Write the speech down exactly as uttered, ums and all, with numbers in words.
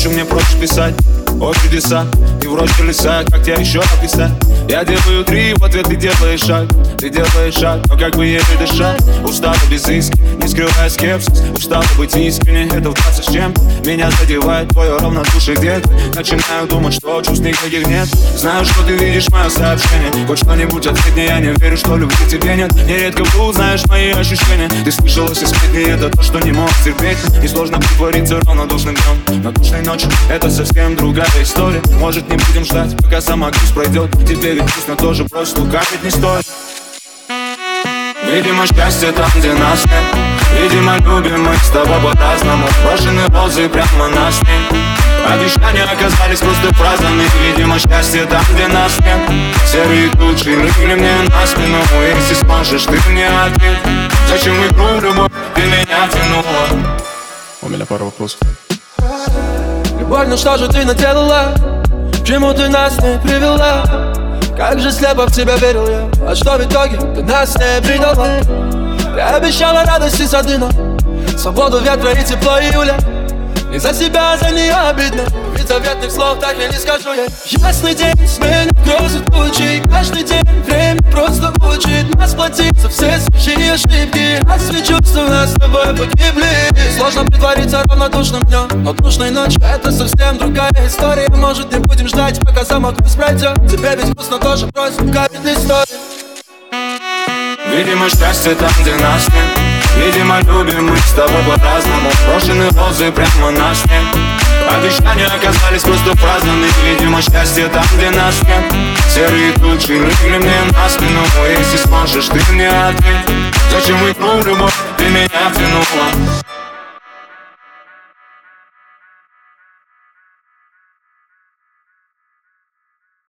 ночью мне проще писать о чудеса, и в роще леса, как тебя еще описать? Я делаю три, в ответ ты делаешь шаг. Ты делаешь шаг, но как бы еле дышать. Устала без иски, не скрывая скепсис. Устала быть искренне, это в двадцать с чем-то. Меня задевает твое равнодушие где-то. Начинаю думать, что чувств никаких нет. Знаю, что ты видишь мое сообщение. Хоть что-нибудь ответь мне, я не верю, что любви тебе нет. Нередко узнаешь мои ощущения. Ты слышала все сплетни, это то, что не мог терпеть. Несложно притвориться равнодушным днем. На душной ночи это совсем другая история. Может, не будем ждать, пока сама грусть пройдет. Тебе ведь вкусно тоже, просто лукавить не стоит. Видимо, счастье там, где нас нет. Видимо, любим мы с тобой по-разному. Брошены розы прямо на снег. Обещания оказались просто фразами. Видимо, счастье там, где нас нет. Серые тучи легли мне на спину. Если сможешь, ты мне ответь. Зачем игру любовь ты меня тянула? У меня пара вопросов. Любовь, ну что же ты наделала? К чему ты нас не привела? Как же слепо в тебя верил я. А что в итоге ты нас не предала? Ты обещала радость и сады, но свободу ветра и тепло июля. И за себя, а за нее обидно. Ведь заветных слов так я не скажу я. Ясный день сменит грозы тучи. Каждый день время просто учит нас платить за все свои ошибки. А все чувства у нас с тобой погибли. Сложно притвориться равнодушным днем, но душной ночью это совсем другая история. Может, не будем ждать, пока сама грусть пройдет. Тебе ведь вкусно тоже, просто капит история. Видимо, счастье там, где нас нет. Видимо, любим мы с тобой по-разному. Брошены розы прямо на снег. Обещания оказались просто фразами. Видимо, счастье там, где нас нет. Серые тучи легли мне на спину. Если сможешь, ты мне ответь. Зачем игру любовь ты меня тянула?